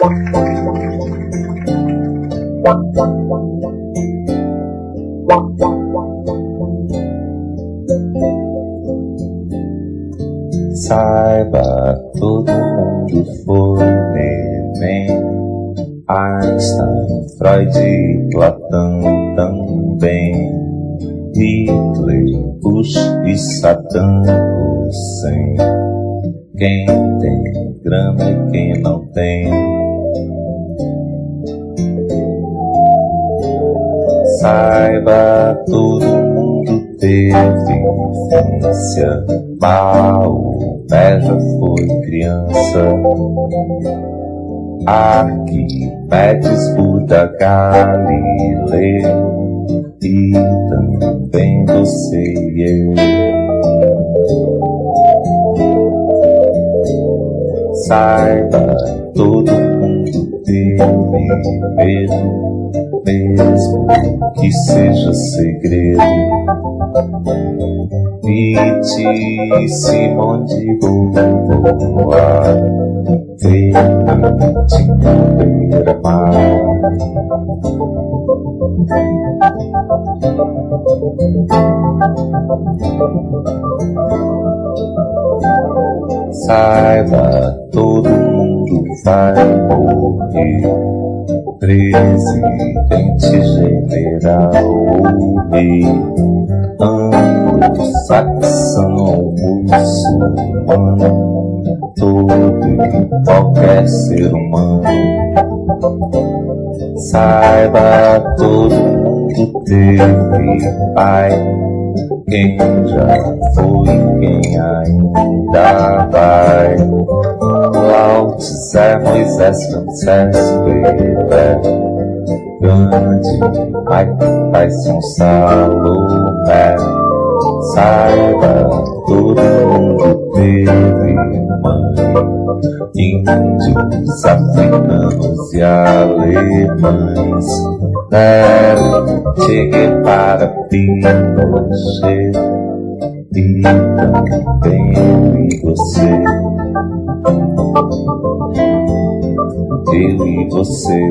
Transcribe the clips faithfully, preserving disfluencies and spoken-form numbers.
Saiba, todo mundo foi neném. Einstein, Freud, Platão também. Hitler, Bush e Saddam Hussein. Quem tem grana e quem não tem. Saiba, todo mundo teve infância. Maomé já foi criança. Arquimedes, Buda, Galileu e também você e eu. Saiba, todo mundo teve medo, mesmo que seja segredo. Nietzsche, Simone de Beauvoir, Fernandinho Beiramar. Saiba, todo mundo vai morrer. Presidente, general ou rei, anglo-saxão, muçulmano, todo e qualquer ser humano. Saiba, todo mundo teve pai, quem já foi, quem ainda vai. Lao Tse, Moisés, Ramsés, Weber, Gandhi, Mike Tyson, Salomé. Saiba, todo mundo teve mãe, índios, africanos e alemães. Nero, Che Guevara, Pinochet e também eu e você. Eu e você,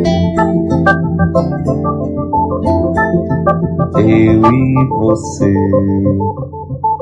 eu e você.